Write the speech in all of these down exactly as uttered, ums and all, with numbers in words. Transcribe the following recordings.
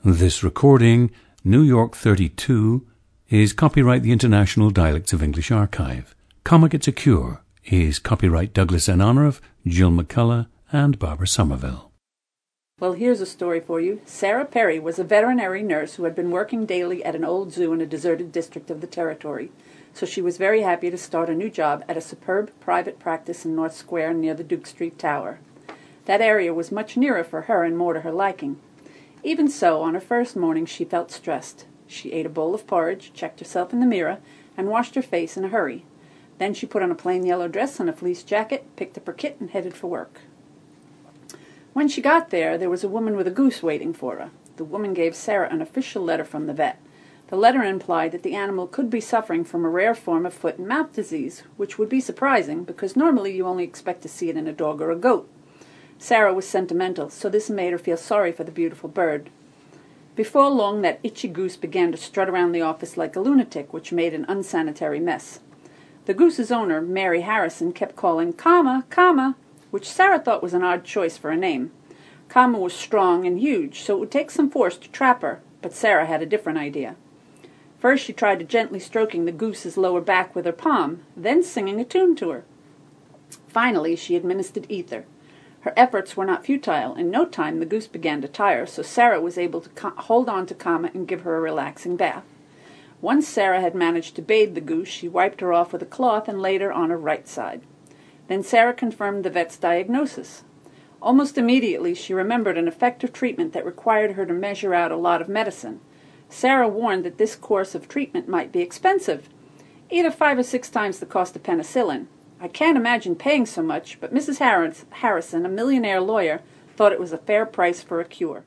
This recording, New York thirty-two, is copyright the International Dialects of English Archive. Comma Gets a Cure is copyright Douglas in honor of Jill McCullough and Barbara Somerville. Well, here's a story for you. Sarah Perry was a veterinary nurse who had been working daily at an old zoo in a deserted district of the territory, so she was very happy to start a new job at a superb private practice in North Square near the Duke Street Tower. That area was much nearer for her and more to her liking. Even so, on her first morning she felt stressed. She ate a bowl of porridge, checked herself in the mirror, and washed her face in a hurry. Then she put on a plain yellow dress and a fleece jacket, picked up her kit, and headed for work. When she got there, there was a woman with a goose waiting for her. The woman gave Sarah an official letter from the vet. The letter implied that the animal could be suffering from a rare form of foot and mouth disease, which would be surprising because normally you only expect to see it in a dog or a goat. Sarah was sentimental, so this made her feel sorry for the beautiful bird. Before long, that itchy goose began to strut around the office like a lunatic, which made an unsanitary mess. The goose's owner, Mary Harrison, kept calling, "Kama, Kama," which Sarah thought was an odd choice for a name. Kama was strong and huge, so it would take some force to trap her, but Sarah had a different idea. First she tried to gently stroking the goose's lower back with her palm, then singing a tune to her. Finally she administered ether. Her efforts were not futile. In no time the goose began to tire, so Sarah was able to co- hold on to Kama and give her a relaxing bath. Once Sarah had managed to bathe the goose, she wiped her off with a cloth and laid her on her right side. Then Sarah confirmed the vet's diagnosis. Almost immediately she remembered an effective treatment that required her to measure out a lot of medicine. Sarah warned that this course of treatment might be expensive, either five or six times the cost of penicillin. I can't imagine paying so much, but Missus Harris, Harrison, a millionaire lawyer, thought it was a fair price for a cure.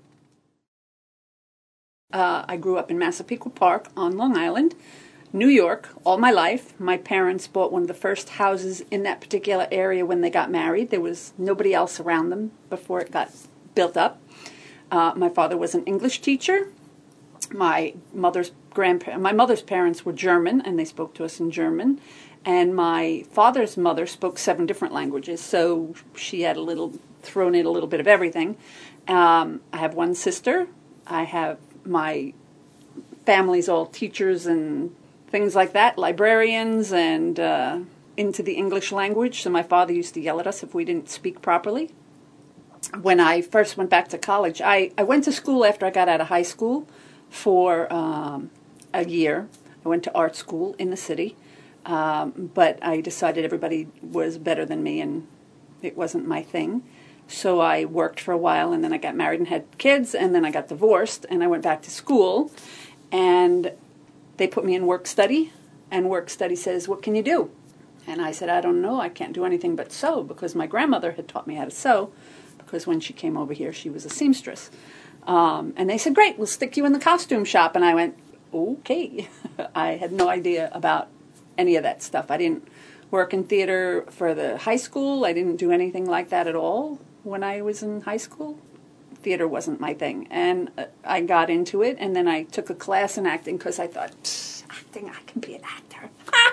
Uh, I grew up in Massapequa Park on Long Island, New York, all my life. My parents bought one of the first houses in that particular area when they got married. There was nobody else around them before it got built up. Uh, my father was an English teacher. My mother's grandpa- my mother's parents were German, and they spoke to us in German. And my father's mother spoke seven different languages, so she had a little thrown in a little bit of everything. Um, I have one sister. I have my family's all teachers and things like that, librarians, and uh, into the English language. So my father used to yell at us if we didn't speak properly. When I first went back to college, I, I went to school after I got out of high school for um, a year. I went to art school in the city, um, but I decided everybody was better than me and it wasn't my thing. So I worked for a while, and then I got married and had kids, and then I got divorced, and I went back to school, and they put me in work study, and work study says, "What can you do?" And I said, "I don't know. I can't do anything but sew," because my grandmother had taught me how to sew, because when she came over here, she was a seamstress. Um, and they said, "Great, we'll stick you in the costume shop." And I went, okay. I had no idea about any of that stuff. I didn't work in theater for the high school. I didn't do anything like that at all when I was in high school. Theater wasn't my thing. And I got into it, and then I took a class in acting because I thought, acting, I can be an actor.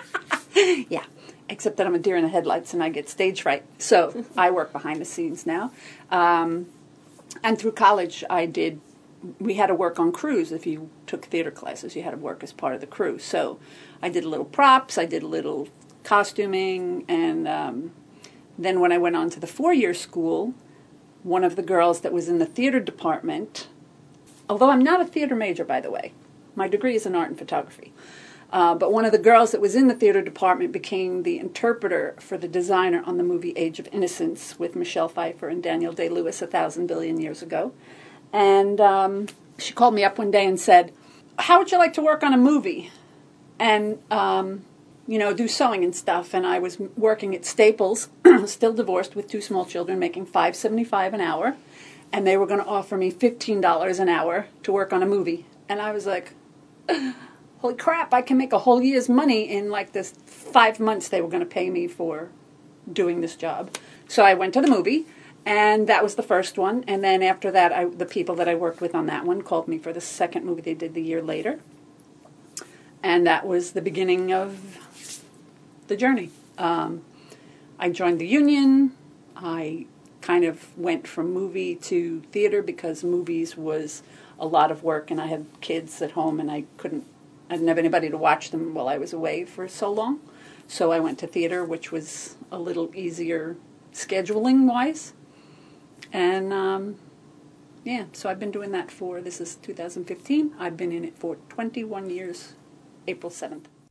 Yeah, except that I'm a deer in the headlights and I get stage fright. So I work behind the scenes now. Um, and through college, I did, we had to work on crews. If you took theater classes, you had to work as part of the crew. So I did a little props, I did a little costuming, and um, then when I went on to the four-year school, one of the girls that was in the theater department, although I'm not a theater major, by the way, my degree is in art and photography, uh, but one of the girls that was in the theater department became the interpreter for the designer on the movie Age of Innocence with Michelle Pfeiffer and Daniel Day-Lewis a thousand billion years ago. And um, she called me up one day and said, "How would you like to work on a movie and, um, you know, do sewing and stuff?" And I was working at Staples, still divorced with two small children, making five dollars and seventy-five cents an hour. And they were going to offer me fifteen dollars an hour to work on a movie. And I was like, holy crap, I can make a whole year's money in like this five months they were going to pay me for doing this job. So I went to the movie. And that was the first one. And then after that, I, the people that I worked with on that one called me for the second movie they did the year later. And that was the beginning of the journey. Um, I joined the union. I kind of went from movie to theater because movies was a lot of work, and I had kids at home, and I couldn't, I didn't have anybody to watch them while I was away for so long. So I went to theater, which was a little easier scheduling-wise. And, um, yeah, so I've been doing that for, this is two thousand fifteen. I've been in it for twenty-one years, April seventh.